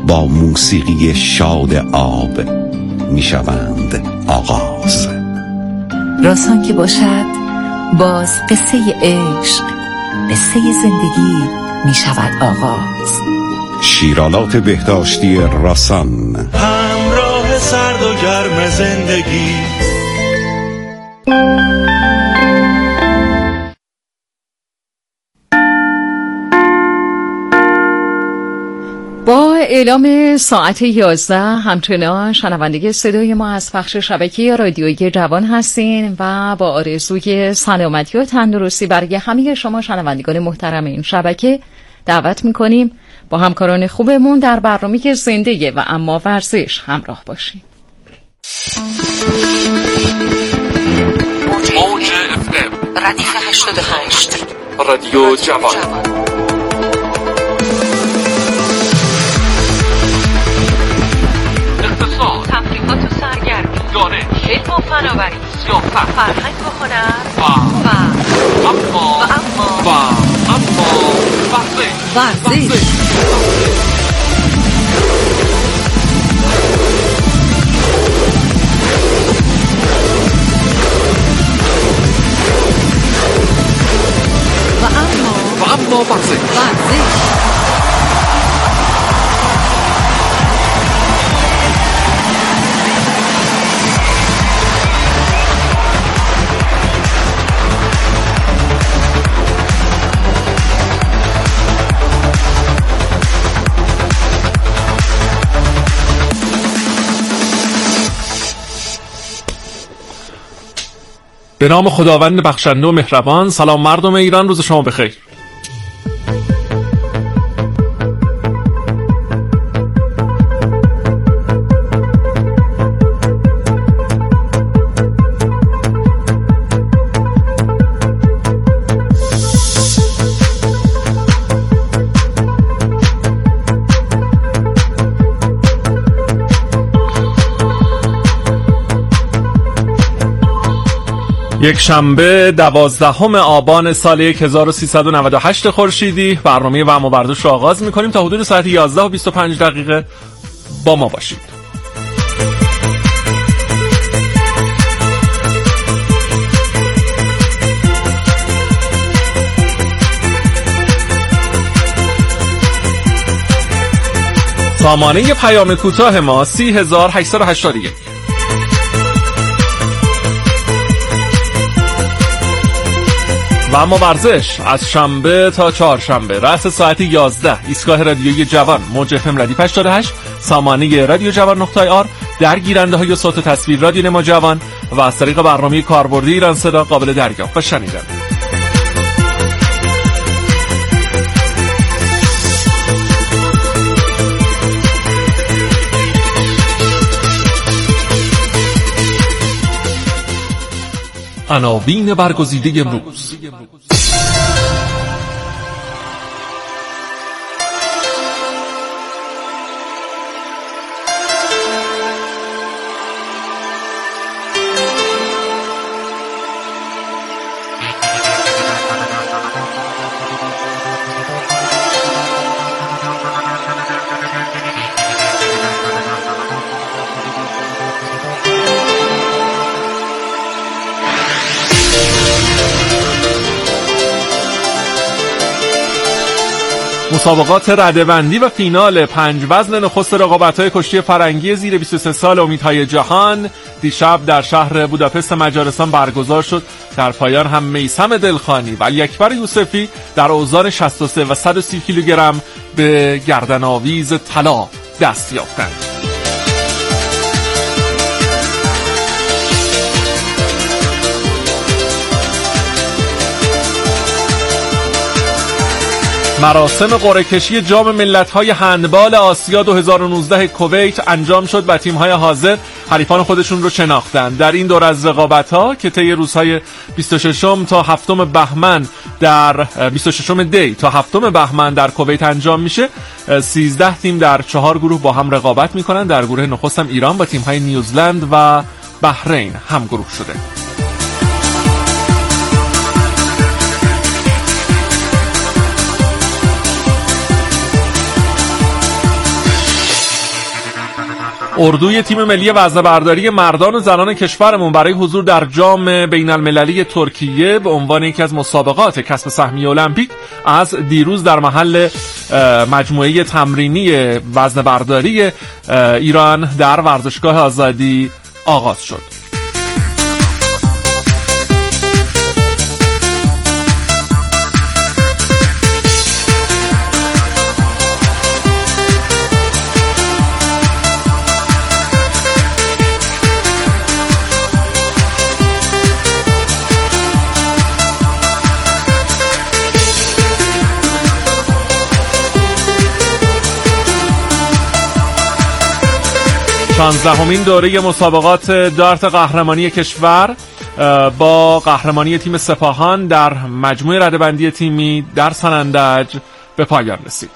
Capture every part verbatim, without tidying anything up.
با موسیقی شاد آب می شوند آغاز. راسان که باشد باز قصه عشق، قصه زندگی می شود آغاز. شیرالات بهداشتی راسان، همراه سرد و گرم زندگی. با اعلام ساعت یازده همچنان شنونده صدای ما از بخش شبکه رادیویی جوان هستین و با آرزوی سلامتی و تندرستی برای همه شما شنوندگان محترم این شبکه دعوت میکنیم با همکاران خوبمون در برنامه زنده و اما ورزش همراه باشیم. موج اف ام ردیف هشتاد و هشت رادیو جوان. اقتصاد، تفریحات و سرگرمی، دانش، علم و فناوری، سیاست، فرهنگ و هنر و و اما و اما و اما ورزش. ورزش. و اما و اما ورزش. ورزش. به نام خداوند بخشنده و مهربان. سلام مردم ایران، روز شما بخیر. یک شنبه دوازدهم آبان سال هزار و سیصد و نود و هشت خورشیدی برنامه و اما ورزش رو آغاز می‌کنیم. تا حدود ساعت یازده و بیست و پنج دقیقه با ما باشید. سامانه پیام کوتاه ما سی هزار و هشتصد و هشتاد و یک. و اما ورزش از شنبه تا چهارشنبه رأس ساعت یازده ایستگاه رادیویی جوان موج اف ام ردیف هشتاد و هشت، سامانه رادیو جوان نقطه آر، در گیرنده های صوت و تصویر رادیو نما جوان و از طریق برنامه کاربردی ایران صدا قابل دریافت و شنیدن. عناوین برگزیده امروز: مسابقات رده‌بندی و فینال پنج وزن نخست رقابت‌های کشتی فرنگی زیر بیست و سه سال امیدهای جهان دیشب در شهر بوداپست مجارستان برگزار شد. در پایان هم میثم دلخانی و علی اکبر یوسفی در اوزان شصت و سه و صد و سی کیلوگرم به گردن‌آویز طلا دست یافتند. مراسم قرعه کشی جام ملت‌های هندبال آسیا دو هزار و نوزده کویت انجام شد و تیم‌های حاضر حریفان خودشون رو شناختند. در این دور از رقابت‌ها که طی روزهای بیست و ششم تا هفتم بهمن در بیست و ششم دی تا هفتم بهمن در کویت انجام میشه، سیزده تیم در چهار گروه با هم رقابت میکنن. در گروه نخست هم ایران با تیم‌های نیوزلند و بحرین هم گروه شده. اردوی تیم ملی وزنه‌برداری مردان و زنان کشورمون برای حضور در جام بین المللی ترکیه به عنوان یکی از مسابقات کسب سهمیه المپیک از دیروز در محل مجموعه تمرینی وزنه‌برداری ایران در ورزشگاه آزادی آغاز شد. شانزدهمین دوره مسابقات دارت قهرمانی کشور با قهرمانی تیم سپاهان در مجموعه رده‌بندی تیمی در سنندج به پایان رسید.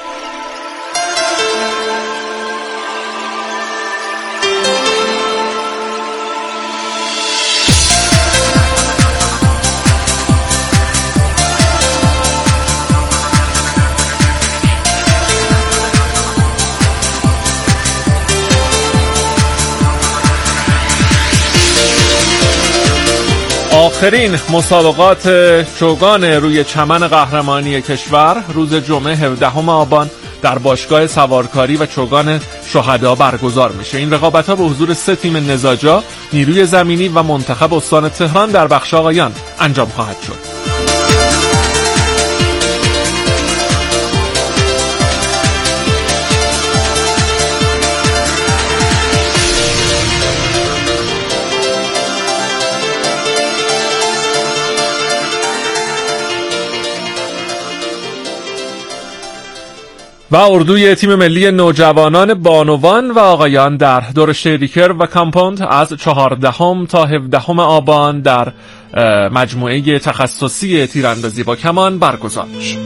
آخرین مسابقات چوگان روی چمن قهرمانی کشور روز جمعه هفدهم آبان در باشگاه سوارکاری و چوگان شهدا برگزار میشه. این رقابت‌ها به حضور سه تیم نزاجا، نیروی زمینی و منتخب استان تهران در بخش آقایان انجام خواهد شد. و اردوی تیم ملی نوجوانان بانوان و آقایان در دور شیریکر و کامپوند از چهاردهم تا هفدهم آبان در مجموعه تخصصی تیراندازی با کمان برگزار میشه.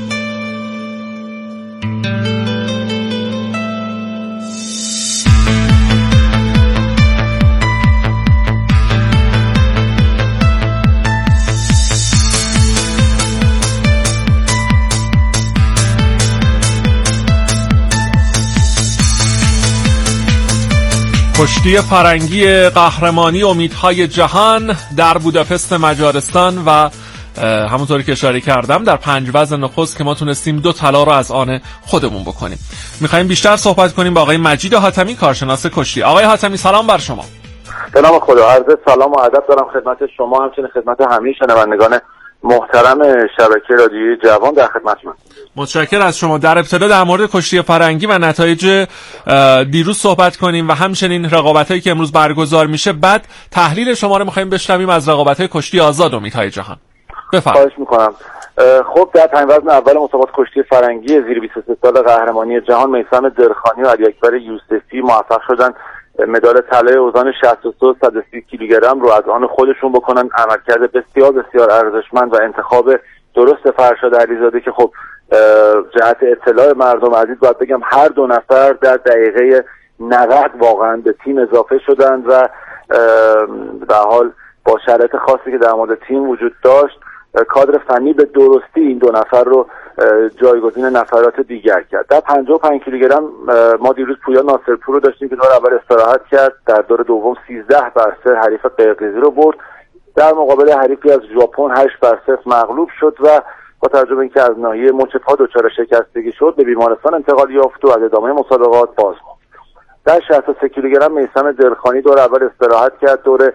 کشتی فرنگی قهرمانی امیدهای جهان در بوداپست مجارستان و همونطوری که اشاره کردم در پنج وزن نخست که ما تونستیم دو طلا رو از آن خودمون بکنیم. میخوایم بیشتر صحبت کنیم با آقای مجید حاتمی، کارشناس کشتی. آقای حاتمی سلام بر شما. به نام خدا، عرض سلام و ادب دارم خدمت شما، همچنین خدمت همه شنوندگان محترم شبکه رادیویی جوان در خدمتتون. متشکرم از شما. در ابتدا در مورد کشتی فرنگی و نتایج دیروز صحبت کنیم و همچنین رقابتایی که امروز برگزار میشه. بعد تحلیل شما رو می‌خوایم بشنویم از رقابت‌های کشتی آزاد امیدهای جهان. بفرمایید. خواهش می‌کنم. خب در پنج وزن اول مسابقات کشتی فرنگی زیر بیست و سه سال قهرمانی جهان میثم درخانی و علی اکبر یوسفی موفق شدن مدال طلای اوزان شصت و سه و صد و سی کیلوگرم رو از آن خودشون بکنن. عملکرد بسیار بسیار ارزشمند و انتخاب درست فرشاد علیزاده که خب جهت اطلاع مردم عزیز باید بگم هر دو نفر در دقیقه نود واقعا به تیم اضافه شدند و به حال با شرایط خاصی که در مورد تیم وجود داشت کادر فنی به درستی این دو نفر رو جایگزین نفرات دیگر کرد. در پنجاه و پنج کیلوگرم ما دیروز پویا ناصرپور رو داشتیم که دور اول استراحت کرد، در دور دوم سیزده بر سه حریف قرقیزی رو برد، در مقابل حریفی از ژاپن هشت بر صفر مغلوب شد و با توجه به اینکه از ناحیه مچ پا دچار شکستگی شد به بیمارستان انتقال یافت و از ادامه مسابقات باز ماند. در شصت و سه کیلوگرم میثم درخانی دور اول استراحت کرد، دور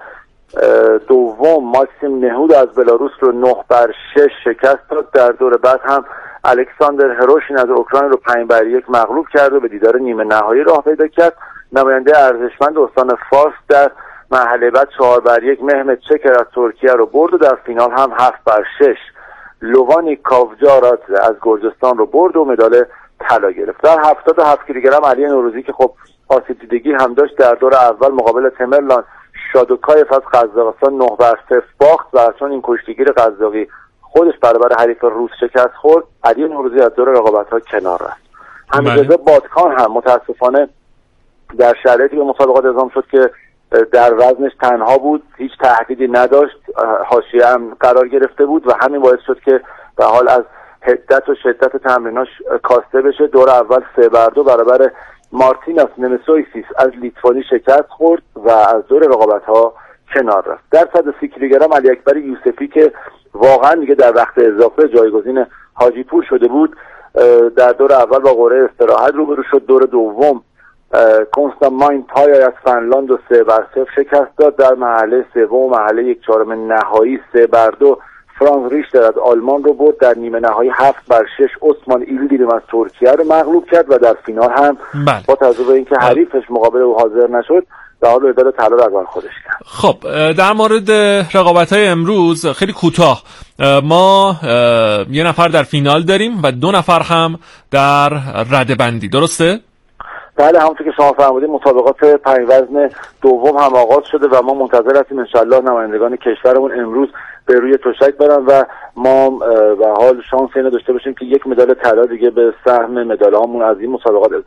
دوم ماکسیم نهود از بلاروس رو نه بر شش شکست داد، در دور بعد هم الکساندر هروشین از اوکراین رو پنج بر یک مغلوب کرد و به دیدار نیمه نهایی راه پیدا کرد. نماینده ارزشمند استان فارس در مرحله بعد چهار بر یک مهمت چکر از ترکیه رو برد و در فینال هم هفت بر شش لووانی کاوجارات از گرجستان رو برد و مدال طلا گرفت. در هفتاد و هفت کیلوگرم علی نوروزی که خب آسیب دیدگی هم داشت در دور اول مقابل تمرلان شادوکایف از قزاقستان نه بر صفر باخت و چون این کشتیگیر قزاقی خودش برابر حریف روس شکست خورد، علی نوروزی از دور رقابت‌ها کنار رفت. حمیدرضا بادکان هم متاسفانه در شرایطی به مسابقات اعزام شد که در وزنش تنها بود، هیچ تهدیدی نداشت، حاشیه هم قرار گرفته بود و همین باعث شد که به حال از حدت و شدت تمریناش کاسته بشه. دور اول سه بر دو برابر مارتیناس نمسویسیس از لیتوانی شکست خورد و از دور رقابت‌ها کنار رفت. در صد و سی کیلوگرم علی اکبر یوسفی که واقعا دیگه در وقت اضافه جایگزین حاجی پور شده بود، در دور اول با قرعه استراحت روبرو شد. دور دوم کنستانتاین پایای از فنلاند و سه بر صفر شکست داد. در مرحله سوم و مرحله یک چهارم نهایی سه بر دو فرانز ریشتر از آلمان رو برد. در نیمه نهایی هفت بر شش عثمان ایلدیریم از ترکیه رو مغلوب کرد و در فینال هم بله. با توجه به اینکه حریفش مقابل او حاضر نشد در حال مدال طلا رو از خودش کرد. خب در مورد رقابت‌های امروز خیلی کوتاه، ما یه نفر در فینال داریم و دو نفر هم در رده‌بندی، درسته؟ بله، همونطور که شما فرمودید مسابقات پنج وزن دوم هم آغاز شده و ما منتظر هستیم انشالله نمایندگان کشورمون امروز به روی تشک برن و ما به حال شانس اینو داشته باشیم که یک مدال طلا دیگه به سهم مدال‌هامون از این مسابقات اضافه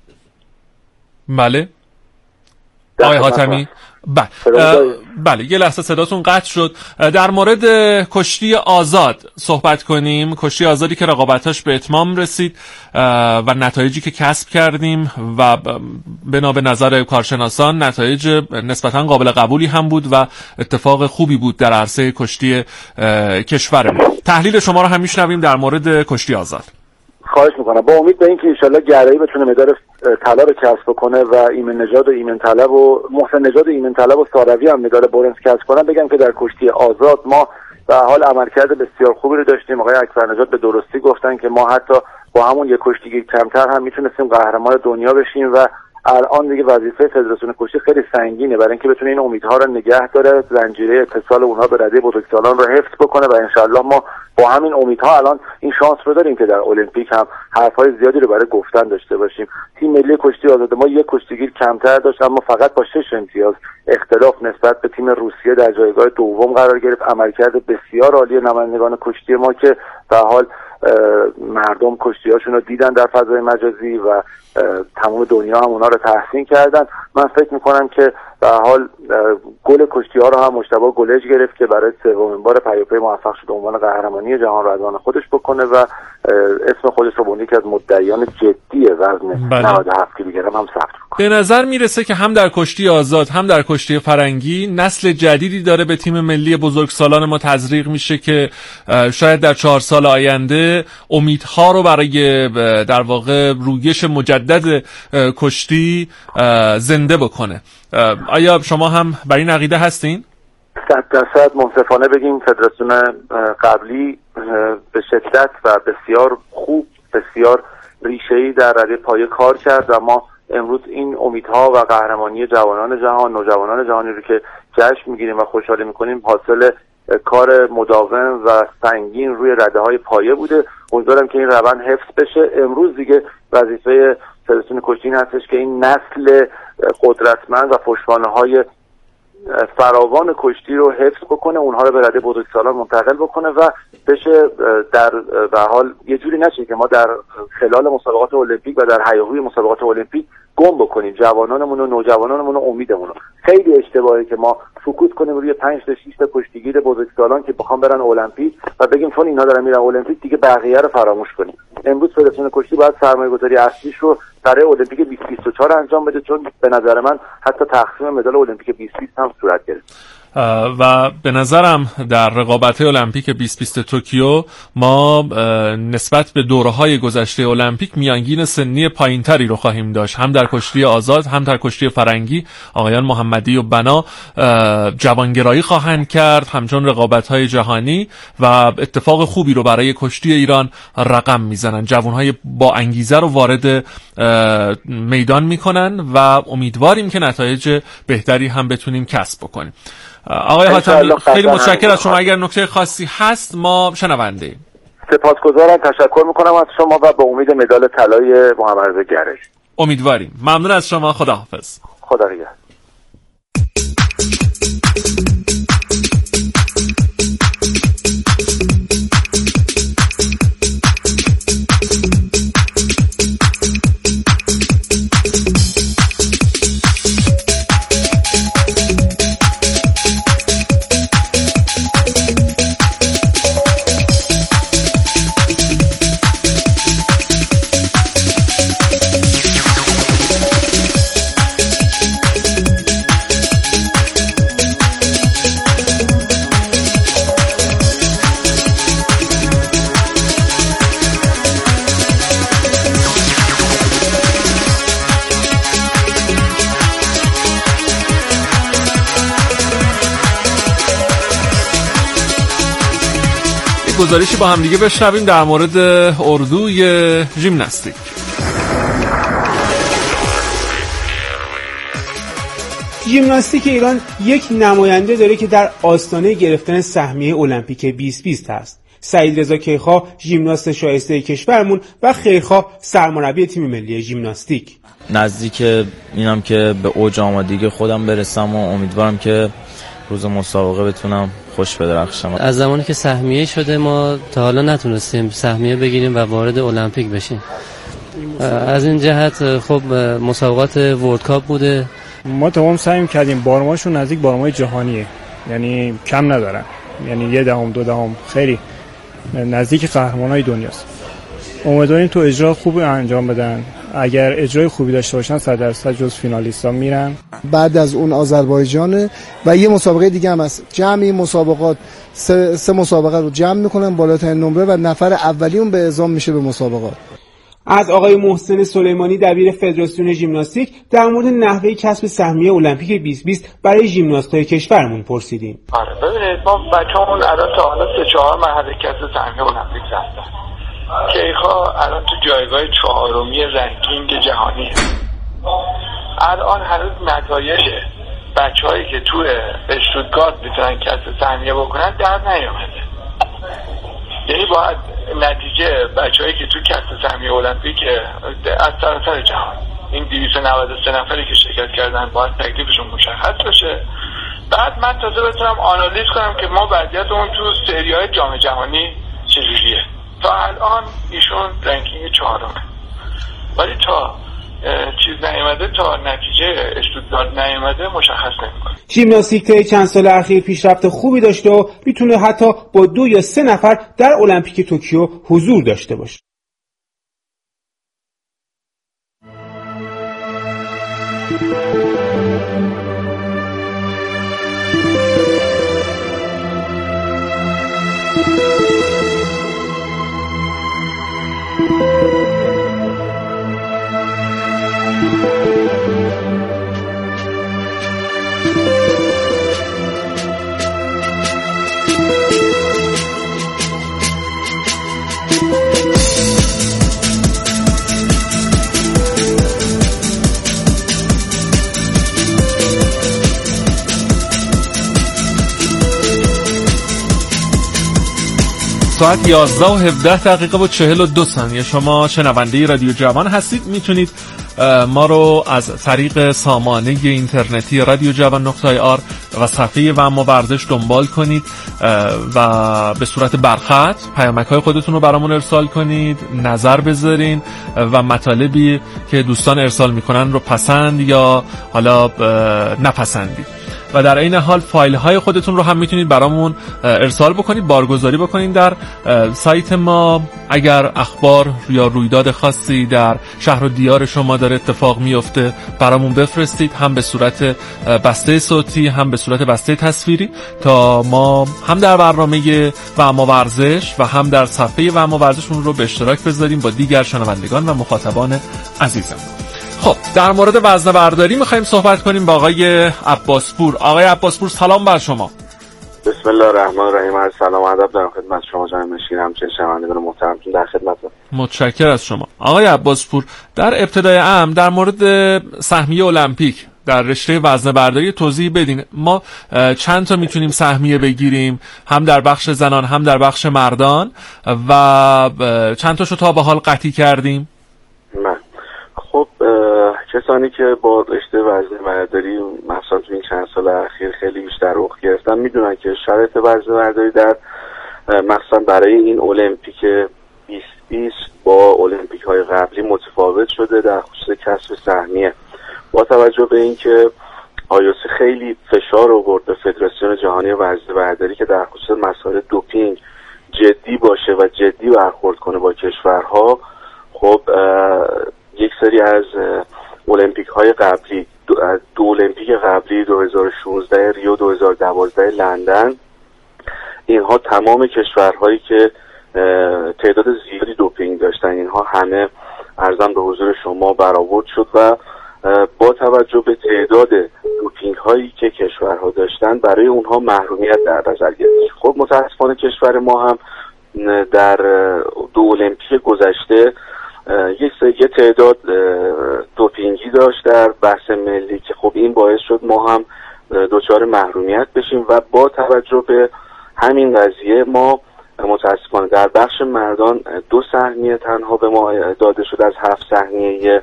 کنیم. بله. آقای حاتمی، بله بله یه لحظه صداتون قطع شد. در مورد کشتی آزاد صحبت کنیم، کشتی آزادی که رقابتاش به اتمام رسید و نتایجی که کسب کردیم و بنا به نظر کارشناسان نتایج نسبتا قابل قبولی هم بود و اتفاق خوبی بود در عرصه کشتی کشورمون. تحلیل شما رو هم میشنویم در مورد کشتی آزاد. خواهش میکنم. با امید به اینکه انشالله گرایی بتونه مدال طلا رو کسب کنه و ایمن نژاد و ایمن طلب و محسن نژاد و ایمن طلب و ساروی هم مدال برنز کسب کنن، بگم که در کشتی آزاد ما به حال عملکرد بسیار خوبی رو داشتیم. آقای اکبر نژاد به درستی گفتن که ما حتی با همون یک کشتیگیر کمتر هم میتونستیم قهرمان دنیا بشیم و الان دیگه وظیفه فدراسیون کشتی خیلی سنگینه برای اینکه بتونه این امیدها رو نگه داره، زنجیره اتصال اونها به رده بزرگسالان رو حفظ بکنه و انشالله ما با همین امیدها الان این شانس رو داریم که در المپیک هم حرفای زیادی رو برای گفتن داشته باشیم. تیم ملی کشتی آزاد ما یک کشتیگیر کمتر داشت اما فقط با شش امتیاز اختلاف نسبت به تیم روسیه در جایگاه دوم قرار گرفت. عملکرد بسیار عالی نمایندگان کشتی ما که به حال مردم کشتی‌هاشون رو دیدن در فضای مجازی و تمام دنیا هم اونا رو تحسین کردن. من فکر میکنم که به حال گل کشتی‌ها رو هم مجتبی گلج گرفت که برای سومین بار پیاپی موفق شد عنوان قهرمانی جهان رو از آن خودش بکنه و اسم خودش رو به یکی از مدعیان جدی وزن نود و هفت کیلوگرم هم ثبت کنه. به نظر میرسه که هم در کشتی آزاد هم در کشتی فرنگی نسل جدیدی داره به تیم ملی بزرگسالان ما تزریق میشه که شاید در چهار سال آینده امیدها رو برای در واقع رویش مجدد کشتی زنده بکنه. آیا شما هم بر این عقیده هستین؟ صد درصد منصفانه بگیم فدراسیون قبلی به شدت و بسیار خوب، بسیار ریشه‌ای در رده پایه کار کرد و ما امروز این امیدها و قهرمانی جوانان جهان، نوجوانان جهانی رو که جشن میگیریم و خوشحالی میکنیم حاصل کار مداوم و سنگین روی رده های پایه بوده. امیدوارم که این روند حفظ بشه. امروز دیگه وظیفه فدراسیون کشتی هستش که این نسل قدرتمند و پشتوانه های فراوان کشتی رو حفظ بکنه، اونها رو به رده بزرگسالان منتقل بکنه و بشه در به حال یه جوری نشه که ما در خلال مسابقات المپیک و در هیاهوی مسابقات المپیک گم بکنیم جوانانمون و نوجوانانمون و امیدمون. خیلی اشتباهی که ما سکوت کنیم روی پنج تا شش تا کشتیگیر بزرگسالان که بخوام برن المپیک و بگیم چون اینا دارن میرن المپیک دیگه بقیه رو فراموش کنیم. امروز فدراسیون کشتی باید سرمایه‌گذاری اصلیش رو برای المپیک بیست بیست و چهار انجام بده، چون به نظر من حتی تقسیم مدال المپیک بیست بیست هم صورت گرفت. و به نظرم در رقابت‌های المپیک بیست بیست توکیو ما نسبت به دوره‌های گذشته المپیک میانگین سنی پایینتری رو خواهیم داشت، هم در کشتی آزاد هم در کشتی فرنگی. آقایان محمدی و بنا جوانگرایی خواهند کرد همچون رقابت‌های جهانی و اتفاق خوبی رو برای کشتی ایران رقم میزنن. جوان‌های با انگیزه رو وارد میدان میکنن و امیدواریم که نتایج بهتری هم بتونیم کسب بکنیم. آقای حاتمی خیلی متشکرم از شما. اگر نکته خاصی هست ما شنونده ایم. سپاسگزارم، تشکر میکنم از شما و به امید مدال طلای محمد رضا گرش امیدواریم. ممنون از شما. خداحافظ. خدا نگهدار. گزارشی با هم دیگه بشنویم در مورد اردوی ژیمناستیک. ژیمناستیک ایران یک نماینده داره که در آستانه گرفتن سهمیه المپیک بیست بیست هست. سعید رضا کیخا، ژیمناست شایسته کشورمون و خیرخواه سرمربی تیم ملی ژیمناستیک. نزدیک اینم که به اوج آمادگی خودم برسم و امیدوارم که روز مسابقه بتونم خوش بدرخشم. از زمانی که سهمیه شده ما تا حالا نتونستیم سهمیه بگیریم و وارد المپیک بشیم. از این جهت خب مسابقات ورلد کاپ بوده. ما تمام سعی کردیم بارماشون نزدیک بارمای جهانیه، یعنی کم ندارن، یعنی یه دهم دو دهم خیلی نزدیک قهرمانای دنیاست. امیدواریم تو اجرا خوب انجام بدن، اگر اجرای خوبی داشته باشن صد درصد جز فینالیستا میرن. بعد از اون آذربایجان و یه مسابقه دیگه هم هست. جمعی مسابقات سه, سه مسابقه رو جمع میکنن بالاترین نمره و نفر اولیون به اعزام میشه به مسابقات. از آقای محسن سلیمانی دبیر فدراسیون ژیمناستیک در مورد نحوه کسب سهمیه المپیک بیست بیست برای ژیمناستای کشورمون پرسیدیم. آره ببینید ما بچه‌مون الان تا حالا سه چهار مرحله کسب سهمیه المپیک رفتن. کیخا الان تو جایگاه چهارمی رنکینگ جهانیه. الان هنوز نتایج بچه‌هایی که تو اشتوتگارت میتونن کسب سهمیه بکنن در نیامده. یعنی باید نتیجه بچه‌هایی که تو کسب سهمیه المپیک از سراسر جهان این دویست و نود و سه نفری که شرکت کردن باید تکلیفشون مشخص بشه. بعد من تازه بتونم آنالیز کنم که ما وضعیتمون تو سری‌های جام جهانی چجوریه. تا الان ایشون رنکینگ چهارمه، ولی تا چیز نیامده، تا نتیجه اشتوتگارت نیامده مشخص نمی‌کنه. ژیمناستیک طی چند سال اخیر پیشرفت خوبی داشته و میتونه حتی با دو یا سه نفر در المپیک توکیو حضور داشته باشه. ساعت یازده و هفده دقیقه و چهل و دو ثانیه. شما شنونده رادیو جوان هستید. میتونید ما رو از طریق سامانه اینترنتی رادیو جوان نقطه آر و صفحه و اما ورزش دنبال کنید و به صورت برخط پیامک‌های خودتون رو برامون ارسال کنید، نظر بذارین و مطالبی که دوستان ارسال میکنن رو پسند یا حالا نپسندید. و در این حال فایل های خودتون رو هم میتونید برامون ارسال بکنید، بارگذاری بکنید در سایت ما. اگر اخبار یا رویداد خاصی در شهر و دیار شما داره اتفاق میفته برامون بفرستید، هم به صورت بسته صوتی هم به صورت بسته تصویری، تا ما هم در برنامه و اما ورزش و هم در صفحه و اما ورزش اون رو به اشتراک بذاریم با دیگر شنوندگان و مخاطبان عزیزم. خب در مورد وزنه برداری میخوایم صحبت کنیم با آقای عباسپور. آقای عباسپور سلام بر شما. بسم الله الرحمن الرحیم. از سلام و ادب دارم خدمت شما جناب مشیر، همچنین شنوندگان محترمتون در خدمتم. متشکرم از شما. آقای عباسپور، در ابتدای امر در مورد سهمیه المپیک در رشته وزنه برداری توضیح بدین. ما چند تا میتونیم سهمیه بگیریم، هم در بخش زنان هم در بخش مردان، و چند تاشو تا به حال قطعی کردیم؟ من خب کسانی که با رشته وزنه برداری مثلا تو این چند سال اخیر خیلی بیشتر رخ گرفتن میدونن که شرایط وزنه برداری در مثلا برای این المپیک بیست بیست با المپیک های قبلی متفاوت شده در خصوص کسب سهمیه. با توجه به اینکه آیوسی خیلی فشار آورد به فدراسیون جهانی وزنه برداری که در خصوص مسائل دوپینگ جدی باشه و جدی برخورد کنه با کشورها، خب یک سری از المپیک های قبلی دو, دو المپیک قبلی دو هزار و شانزده ریو، دو هزار و دوازده لندن، اینها تمام کشورهایی که تعداد زیادی دوپینگ داشتن اینها همه عرضم به حضور شما برآورد شد و با توجه به تعداد دوپینگ هایی که کشورها داشتن برای اونها محرومیت در نظر گرفت. خب متاسفانه کشور ما هم در دو المپیک گذشته یک یه تعداد دوپینگی داشت در بحث ملی که خب این باعث شد ما هم دچار محرومیت بشیم و با توجه به همین قضیه ما متاسفانه در بخش مردان دو سهمیه تنها به ما داده شد از هفت سهمیه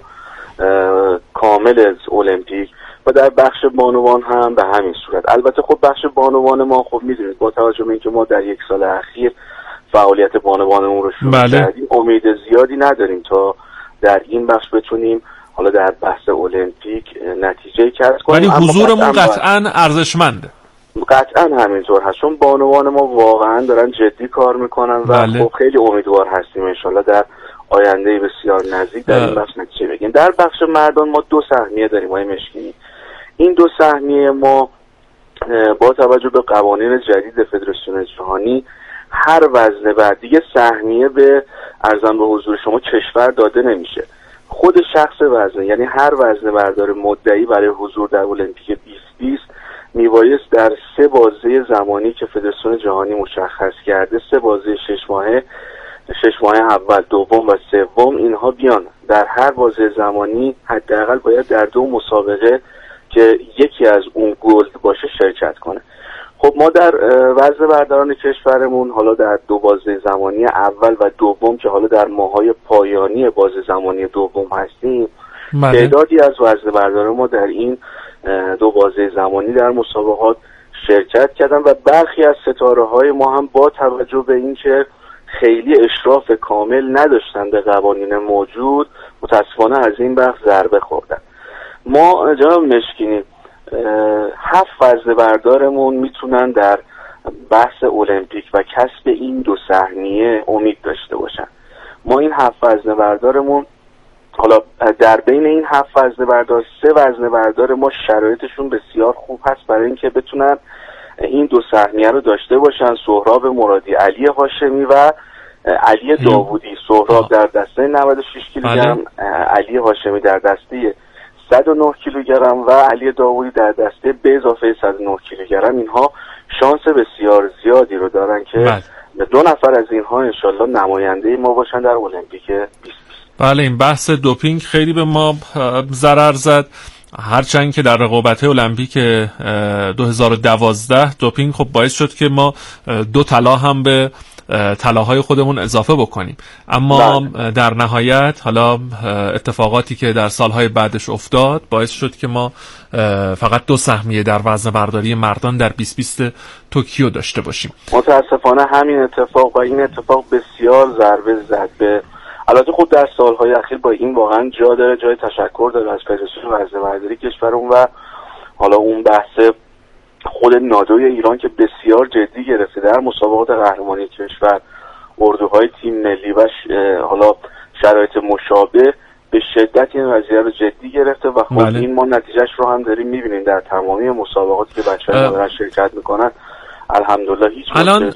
کامل از المپیک و در بخش بانوان هم به همین صورت. البته خب بخش بانوان ما خب میدونید با توجه به اینکه ما در یک سال اخیر فعالیت بانوانمون رو شروع بله. کردیم امید زیادی نداریم تا در این بخش بتونیم حالا در بحث المپیک نتیجه کسب کنیم، ولی حضورمون قطعاً ارزشمنده. قطعاً همینطور هست، چون بانوان ما واقعاً دارن جدی کار میکنن و بله. خب خیلی امیدوار هستیم انشالله در آینده بسیار نزدیک در این بخش نتیجه بگیریم. در بخش مردان ما دو سهمیه داریم آقای مشکینی. این دو سهمیه ما با توجه به قوانین جدید فدراسیون جهانی هر وزنه بعد دیگه سهمیه به ارزم به حضور شما کشور داده نمیشه، خود شخص وزنه، یعنی هر وزنه بردار مدعی برای حضور در المپیک بیست بیست میبایست در سه بازه زمانی که فدراسیون جهانی مشخص کرده، سه بازه شش ماهه، شش ماه اول، دوم و سوم، اینها بیان در هر بازه زمانی حداقل باید در دو مسابقه که یکی از اون گلد باشه شرکت کنه. خب ما در وزن برداران کشورمون حالا در دو بازه زمانی اول و دوم که حالا در ماهای پایانی بازه زمانی دوم هستیم، تعدادی از وزن برداران ما در این دو بازه زمانی در مسابقات شرکت کردن و برخی از ستاره های ما هم با توجه به اینکه خیلی اشراف کامل نداشتن به قوانین موجود متاسفانه از این بخش ضربه خوردن. ما جناب مشکینی هفت وزنه بردارمون میتونن در بحث المپیک و کسب این دو سهمیه امید داشته باشن. ما این هفت وزنه بردارمون حالا در بین این هفت وزنه بردار سه وزنه بردار ما شرایطشون بسیار خوب هست برای اینکه بتونن این دو سهمیه رو داشته باشن. سهراب مرادی، علی هاشمی و علی داوودی. سهراب در دسته نود و شش کیلوگرم، علی هاشمی در دسته صد و نه کیلوگرم و علی داوودی در دسته به اضافه صد و نه کیلوگرم. اینها شانس بسیار زیادی رو دارن که بله. دو نفر از اینها انشالله نماینده ما باشن در المپیک بیست. بله این بحث دوپینگ خیلی به ما ضرر زد، هرچند که در رقابت‌های المپیک دو هزار و دوازده دوپینگ خب باعث شد که ما دو طلا هم به طلاهای خودمون اضافه بکنیم، اما بله. در نهایت حالا اتفاقاتی که در سالهای بعدش افتاد باعث شد که ما فقط دو سهمیه در وزن برداری مردان در بیست بیست توکیو داشته باشیم. متاسفانه همین اتفاق و این اتفاق بسیار ضربه زد به، البته خود در سالهای اخیر با این واقعا جا داره، جای تشکر داره از فدراسیون وزنه برداری کشورمون و حالا اون بحث خود نادوی ایران که بسیار جدی گرفته در مسابقات قهرمانی کشور، اردوهای تیم ملی و حالا شرایط مشابه به شدت این قضیه رو جدی گرفته و خب بله. این ما نتیجهش رو هم داریم میبینیم در تمامی مسابقاتی که بچه‌ها دارن شرکت میکنن. الحمدلله هیچ الان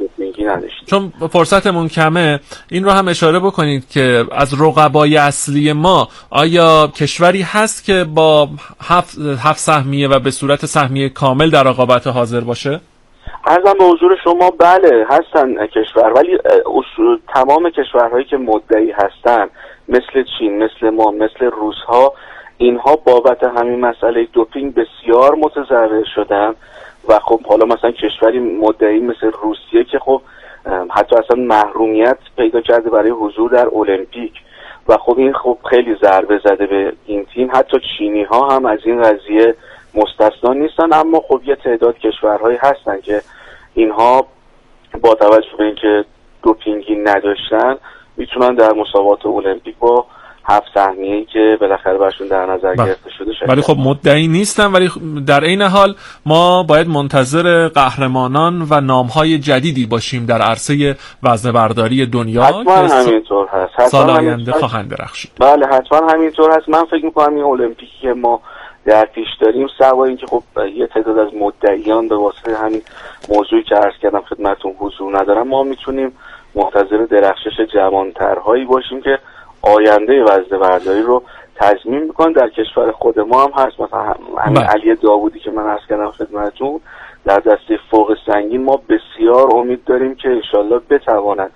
چون فرصتمون کمه این رو هم اشاره بکنید که از رقبای اصلی ما آیا کشوری هست که با هفت, هفت سهمیه و به صورت سهمیه کامل در رقابت حاضر باشه؟ عرضم به حضور شما بله هستن کشور، ولی اصول تمام کشورهایی که مدعی هستن مثل چین، مثل ما، مثل روس‌ها، اینها بابت همین مسئله دوپینگ بسیار متضرر شدن و خب حالا مثلا کشوری مدعی مثل روسیه که خب حتی اصلا محرومیت پیدا کرده برای حضور در المپیک و خب این خب خیلی ضربه زده به این تیم. حتی چینی ها هم از این قضیه مستثنا نیستن، اما خب یه تعداد کشورهایی هستن که اینها با توجه به اینکه دوپینگی نداشتن میتونن در مسابقات المپیک با هفت سهمیه‌ای که بالاخره برشون در نظر گرفته شده شد. ولی خب مدعی نیستن، ولی در این حال ما باید منتظر قهرمانان و نام‌های جدیدی باشیم در عرصه وزنه برداری دنیا حتما همینطور هست. حتما سال آینده خواهند درخشید. بله حتما همینطور هست. من فکر می‌کنم این المپیکی که ما در پیش داریم سوای اینکه خب یه تعداد از مدعیان به واسطه همین موضوعی که عرض کردم خدمتتون حضور ندارن، ما میتونیم منتظر درخشش جوان‌ترهایی باشیم که آینده وزنه برداری رو تضمین میکنن. در کشور خود ما هم هست، مثلا همین علی داوودی که من عرض کردم خدمتتون در دسته فوق سنگین ما بسیار امید داریم که انشالله بتواند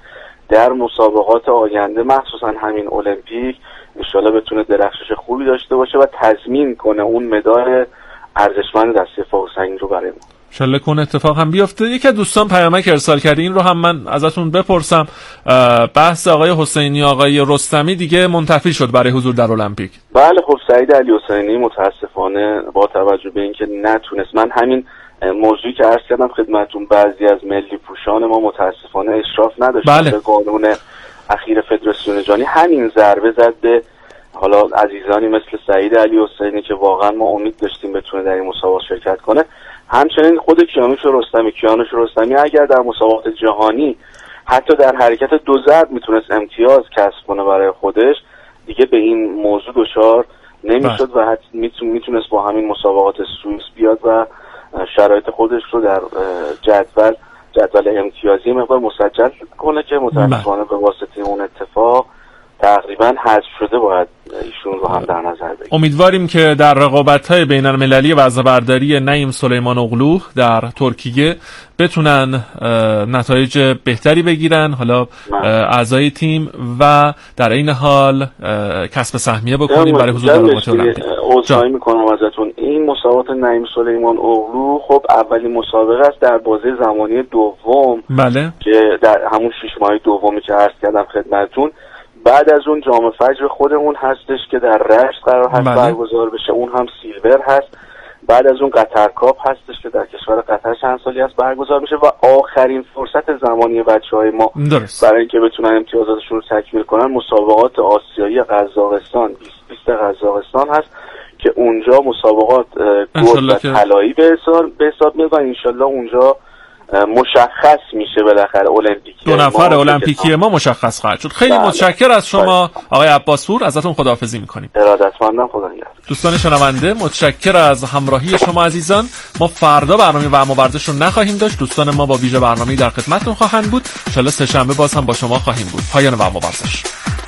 در مسابقات آینده مخصوصا همین المپیک انشالله بتونه درخشش خوبی داشته باشه و تضمین کنه اون مدال ارزشمند دسته فوق سنگین رو برای ما. انشالله کنه اتفاق هم بیفته. یکی از دوستان پیامک ارسال کرده، این رو هم من ازتون بپرسم. بحث آقای حسینی آقای رستمی دیگه منتفی شد برای حضور در المپیک. بله خب سعید علی حسینی متاسفانه با توجه به اینکه نتونست، من همین موضوعی که عرض کردم خدمتتون، بعضی از ملی پوشان ما متاسفانه اشراف نداشتن بله. به قانون اخیر فدراسیون جهانی، همین ضربه زد به حالا عزیزانی مثل سعید علی حسینی که واقعا ما امید داشتیم بتونه در این مسابقات شرکت کنه. همچنین خود کیانوش رستمی کیانوش رستمی اگر در مسابقات جهانی حتی در حرکت دو ضرب میتونست امتیاز کسب کنه برای خودش، دیگه به این موضوع دچار نمیشد و حتی میتونست با همین مسابقات سوئیس بیاد و شرایط خودش رو در جدول جدول امتیازی مقدار مسجل کنه که متاسفانه به واسطه اون اتفاق تقریبا حذف شده. باید ایشون رو هم در نظر بگیریم. امیدواریم که در رقابت‌های بین‌المللی وزنه‌برداری نعیم سلیمان اغلو در ترکیه بتونن نتایج بهتری بگیرن، حالا اعضای تیم، و در این حال کسب سهمیه بکنیم برای حضور در رقابت المپیک. عذرخواهی میکنم ازتون. این مسابقات نعیم سلیمان اغلو خب اولین مسابقه است در بازه زمانی دوم، بله، که در همون شش ماه دومی که عرض کردم خدمتتون. بعد از اون جام فجر خودمون هستش که در رشت قرار هست بله. برگزار بشه، اون هم سیلور هست. بعد از اون قطر کاپ هستش که در کشور قطر چند سالی هست برگزار میشه و آخرین فرصت زمانی بچهای ما درست. برای اینکه بتونن امتیازاتشون رو تکمیل کنن مسابقات آسیایی قزاقستان بیست بیست قزاقستان هست که اونجا مسابقات گلد و طلایی به حساب به حساب میاد و انشالله اونجا مشخص میشه بالاخره المپیکی دو نفر المپیکی ما مشخص خواهد شد. خیلی بله. متشکر از شما بله. آقای عباسپور، ازتون خداحافظی میکنیم. ارادتمندم، خدا نگهدار. دوستان شنونده متشکر از همراهی شما عزیزان. ما فردا برنامه و اما ورزش رو نخواهیم داشت. دوستان ما با ویژه برنامه‌ای در خدمتتون خواهند بود. ان شاءالله سه شنبه باز هم با شما خواهیم بود. پایان و اما ورزش.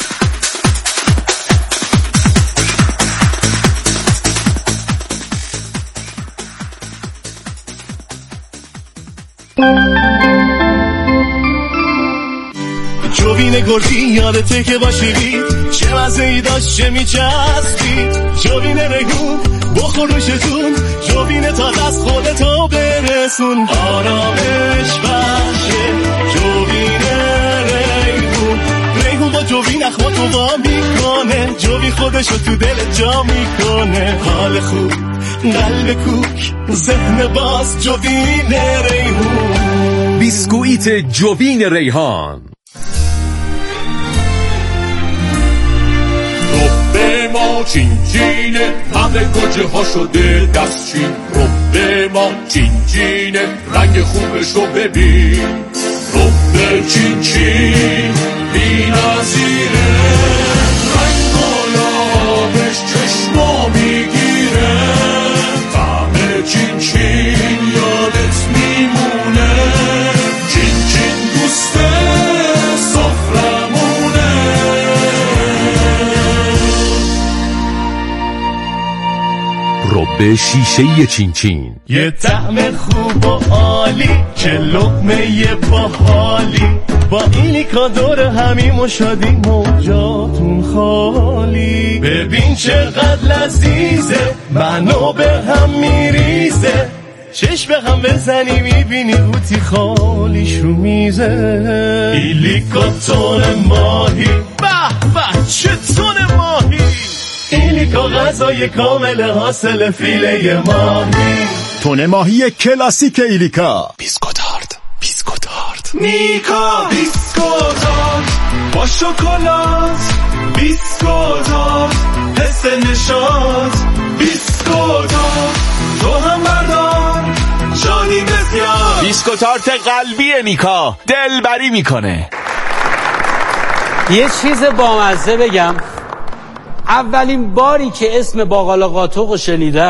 جوین گرگی یادته که باشی چه مزه‌ای داشت چه میچسبی، جوین ریحون بخور روشتون، جوین تا دست خودتو برسون، آرامش بخشه جوین ریحون، ریحون با جوین اخماتو وا میکنه، جوین خودشو تو دل جا میکنه، حال خوب قلب کوک ذهن باز جوین ریحون. بیسکویت جوین ریحان. رب ما چین چینه همه گوجه ها شده دستچین، رب ما چین چینه رنگ خوبش رو ببین، رب چین چین بی نظیره، رنگ گلابش چشما میگیره، طعم چین چین یادت میمونه، چین چین دوست سفرمونه. رب شیشه‌ای چین چین، یه طعم خوب و عالی که لقمه باحالی، با ایلیکا دور همیم و شادیم و جاتون خالی، ببین چقدر لذیذه منو به هم میریزه، چشم به هم بزنی میبینی بوتی خالیش رو میزه، ایلیکا تون ماهی به به چه تون ماهی، ایلیکا غذای کامل حاصل فیله ماهی، تون ماهی کلاسیک ایلیکا. بیسکوتارد بیسکوتارد نیکا بیسکوتارد با شکلات، بیسکوتارد حس نشاط، بیسکوتارد تو هم بردار شادی بسیار، بیسکوتارد قلبی نیکا دلبری میکنه. یه چیز بامزه بگم، اولین باری که اسم باقالا قاتق رو شنیدم